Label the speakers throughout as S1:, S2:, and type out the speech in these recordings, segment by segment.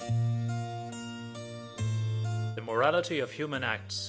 S1: The morality of human acts.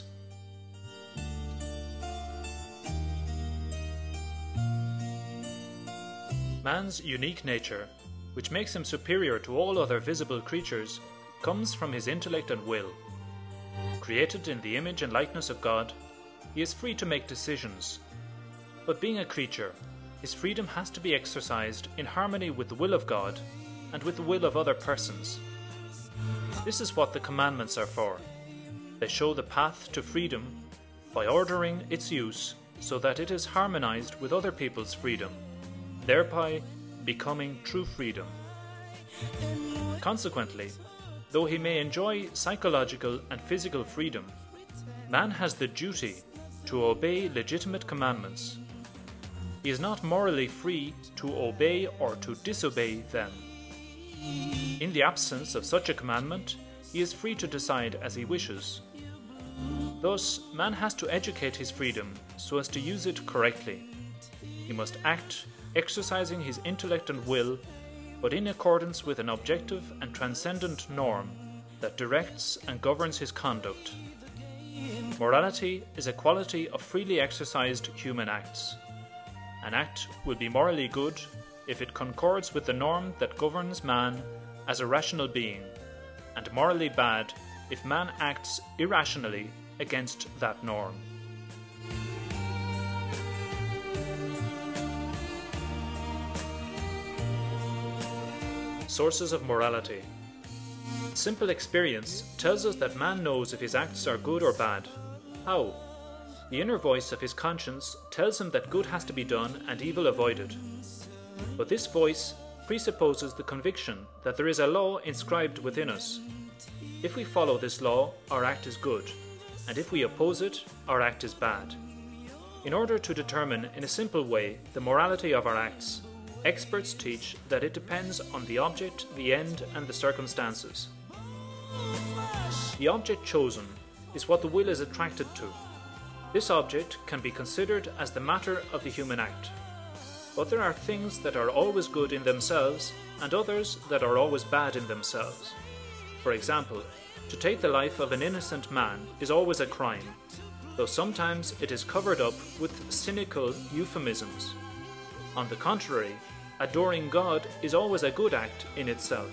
S1: Man's unique nature, which makes him superior to all other visible creatures, comes from his intellect and will. Created in the image and likeness of God, he is free to make decisions. But being a creature, his freedom has to be exercised in harmony with the will of God and with the will of other persons. This is what the commandments are for. They show the path to freedom by ordering its use so that it is harmonized with other people's freedom, thereby becoming true freedom. Consequently, though he may enjoy psychological and physical freedom, man has the duty to obey legitimate commandments. He is not morally free to obey or to disobey them. In the absence of such a commandment, he is free to decide as he wishes. Thus, man has to educate his freedom so as to use it correctly. He must act exercising his intellect and will, but in accordance with an objective and transcendent norm that directs and governs his conduct. Morality is a quality of freely exercised human acts. An act will be morally good if it concords with the norm that governs man as a rational being, and morally bad if man acts irrationally against that norm. Sources of morality. Simple experience tells us that man knows if his acts are good or bad. How? The inner voice of his conscience tells him that good has to be done and evil avoided. But this voice presupposes the conviction that there is a law inscribed within us. If we follow this law, our act is good, and if we oppose it, our act is bad. In order to determine in a simple way the morality of our acts, experts teach that it depends on the object, the end, and the circumstances. The object chosen is what the will is attracted to. This object can be considered as the matter of the human act. But there are things that are always good in themselves and others that are always bad in themselves. For example, to take the life of an innocent man is always a crime, though sometimes it is covered up with cynical euphemisms. On the contrary, adoring God is always a good act in itself.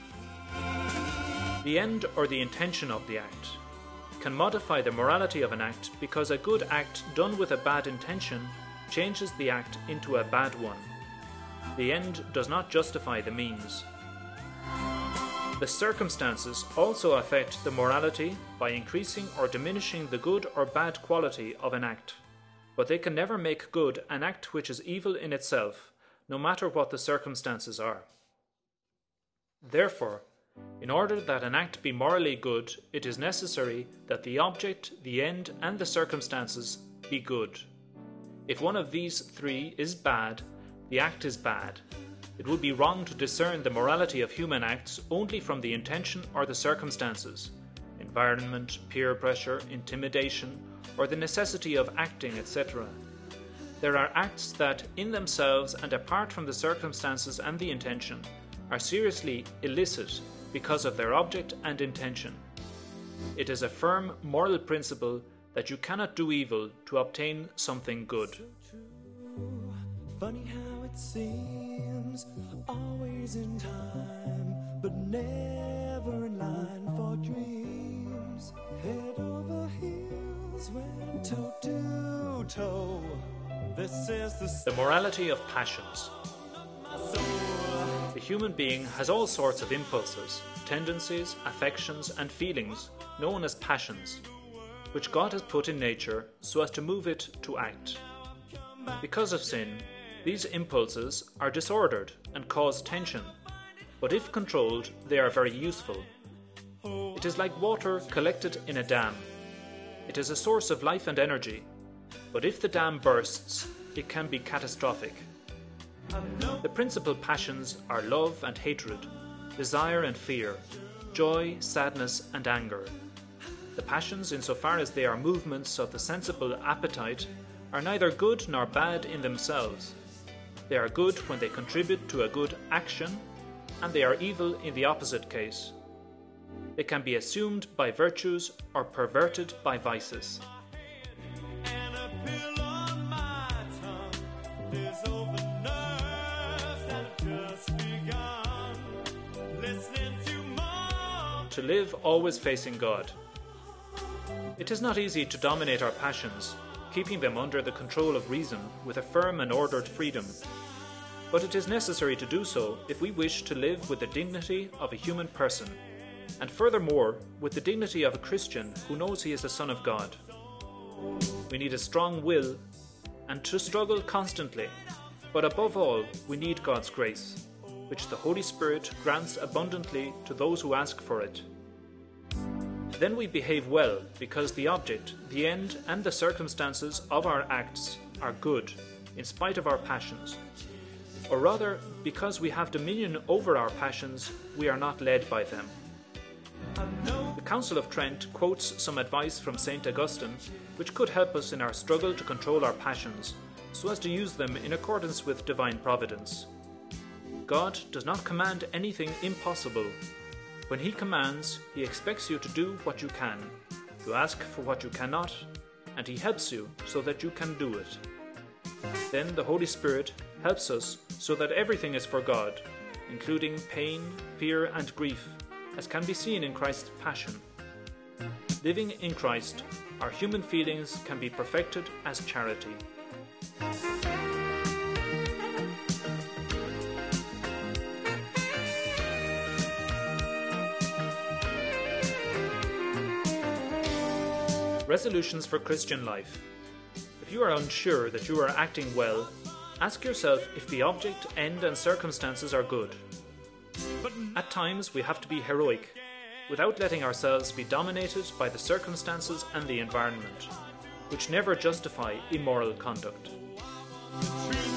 S1: The end or the intention of the act can modify the morality of an act because a good act done with a bad intention changes the act into a bad one. The end does not justify the means. The circumstances also affect the morality by increasing or diminishing the good or bad quality of an act, but they can never make good an act which is evil in itself, no matter what the circumstances are. Therefore, in order that an act be morally good, it is necessary that the object, the end, and the circumstances be good. If one of these three is bad, the act is bad. It would be wrong to discern the morality of human acts only from the intention or the circumstances, environment, peer pressure, intimidation, or the necessity of acting, etc. There are acts that, in themselves and apart from the circumstances and the intention, are seriously illicit because of their object and intention. It is a firm moral principle that you cannot do evil to obtain something good.
S2: Funny how it seems, always in time, but never in line for dreams. Head over heels, went toe to toe. This is
S1: the morality of passions. The human being has all sorts of impulses, tendencies, affections, and feelings known as passions, which God has put in nature so as to move it to act. Because of sin, these impulses are disordered and cause tension, but if controlled, they are very useful. It is like water collected in a dam. It is a source of life and energy, but if the dam bursts, it can be catastrophic. The principal passions are love and hatred, desire and fear, joy, sadness, and anger. The passions, insofar as they are movements of the sensible appetite, are neither good nor bad in themselves. They are good when they contribute to a good action, and they are evil in the opposite case. It can be assumed by virtues or perverted by vices.
S2: And a pill on my tongue is over nerves that have just begun. Listening to Mom.
S1: To live always facing God. It is not easy to dominate our passions, keeping them under the control of reason with a firm and ordered freedom. But it is necessary to do so if we wish to live with the dignity of a human person, and furthermore with the dignity of a Christian who knows he is a son of God. We need a strong will and to struggle constantly, but above all we need God's grace, which the Holy Spirit grants abundantly to those who ask for it. Then we behave well because the object, the end and the circumstances of our acts are good in spite of our passions. Or rather, because we have dominion over our passions, we are not led by them. The Council of Trent quotes some advice from St. Augustine which could help us in our struggle to control our passions, so as to use them in accordance with divine providence. God does not command anything impossible. When He commands, He expects you to do what you can. You ask for what you cannot, and He helps you so that you can do it. Then the Holy Spirit helps us so that everything is for God, including pain, fear, and grief, as can be seen in Christ's passion. Living in Christ, our human feelings can be perfected as charity. Resolutions for Christian life. If you are unsure that you are acting well, ask yourself if the object, end, and circumstances are good. At times we have to be heroic, without letting ourselves be dominated by the circumstances and the environment, which never justify immoral conduct.